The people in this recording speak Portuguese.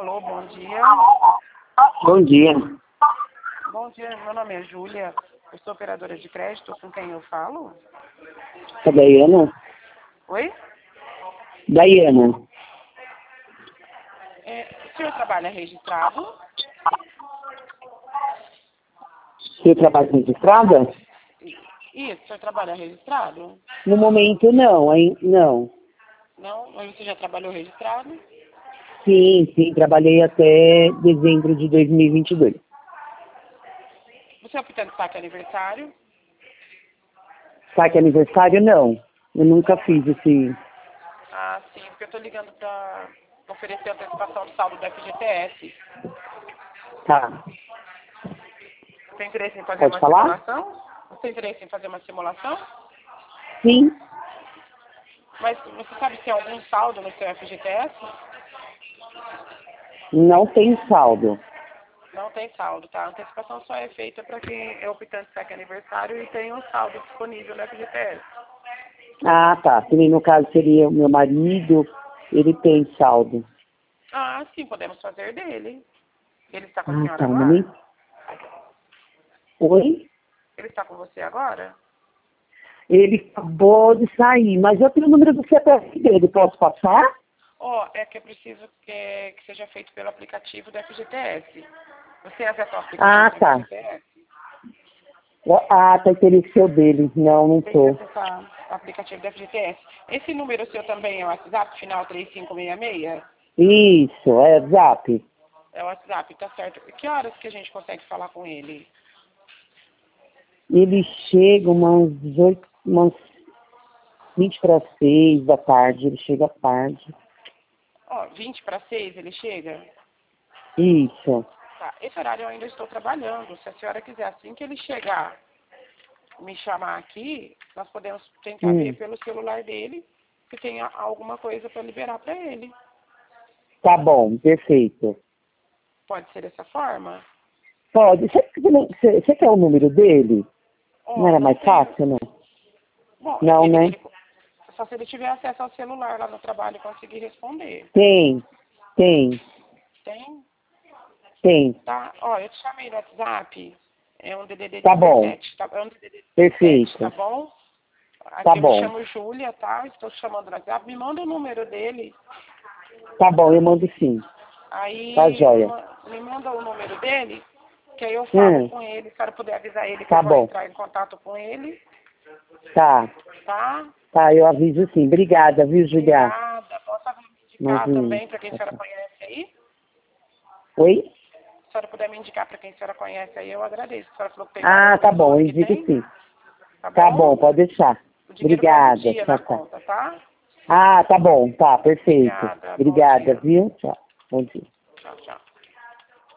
Alô, bom dia. Bom dia. Bom dia, meu nome é Júlia. Eu sou operadora de crédito. Com quem eu falo? A Daiana? Oi? Daiana. O senhor trabalha registrado? Você trabalha registrada? Isso, o senhor trabalha registrado? No momento não, não. Não? Mas você já trabalhou registrado? Sim, trabalhei até dezembro de 2022. Você é optando de saque aniversário? Saque aniversário não. Eu nunca fiz esse. Ah, sim, porque eu estou ligando para oferecer antecipação do saldo do FGTS. Tá. Você tem interesse em fazer Pode uma falar? simulação? Você tem interesse em fazer uma simulação? Sim. Mas você sabe se tem algum saldo no seu FGTS? Não tem saldo. Não tem saldo, tá? A antecipação só é feita para quem é optante de saque aniversário e tem um saldo disponível no FGTS. Ah, tá. Que nem no caso seria o meu marido, ele tem saldo. Ah, sim, podemos fazer dele. Ele está com a Ah, senhora tá. No agora? momento. Oi? Ele está com você agora? Ele acabou de sair, mas eu tenho o número do CPF dele, posso passar? É que é preciso que seja feito pelo aplicativo do FGTS. Você acessa o Ah, aplicativo do tá. FGTS? Ah, tá interesseu dele. Não Tem que tô. acessar o aplicativo do FGTS. Esse número seu também é o WhatsApp, final 3566? Isso, é Zap. É o WhatsApp, tá certo. Que horas que a gente consegue falar com ele? Ele chega umas 20 para 6 da tarde, ele chega tarde. 20 para 6 ele chega? Isso. Tá, esse horário eu ainda estou trabalhando. Se a senhora quiser, assim que ele chegar, me chamar aqui, nós podemos tentar ver pelo celular dele se tem alguma coisa para liberar para ele. Tá bom, perfeito. Pode ser dessa forma? Pode. Você quer o número dele? Não era Não mais tenho. fácil, não? Bom, Não, né? só se ele tiver acesso ao celular lá no trabalho e conseguir responder. Tem. Tem? Tem. Tá? Eu te chamei no WhatsApp. É um DDD Tá bom. 17, tá? É um DDD 17, tá Perfeito. bom? Tá Aqui eu me bom. chamo Júlia, tá? Estou te chamando no WhatsApp. Me manda o número dele. Tá bom, eu mando sim. Aí Tá joia. me manda o número dele, que aí eu falo com ele, se eu puder avisar ele que Tá eu vou bom. entrar em contato com ele, Tá. tá? Tá, eu aviso sim. Obrigada, viu, Julia? Obrigada. Posso me indicar Imagina. também para quem a senhora conhece aí? Oi? Se a senhora puder me indicar para quem a senhora conhece aí, eu agradeço. A senhora falou que tem várias Ah, tá bom, pessoas eu que indico tem, sim. tá Tá bom? bom, pode deixar. O dinheiro vai no Obrigada. dia Tchau, na tchau. conta, tá? Ah, tá bom, tá, perfeito. Obrigada. Bom Obrigada, dia. viu? Tchau. Bom dia. Tchau, tchau.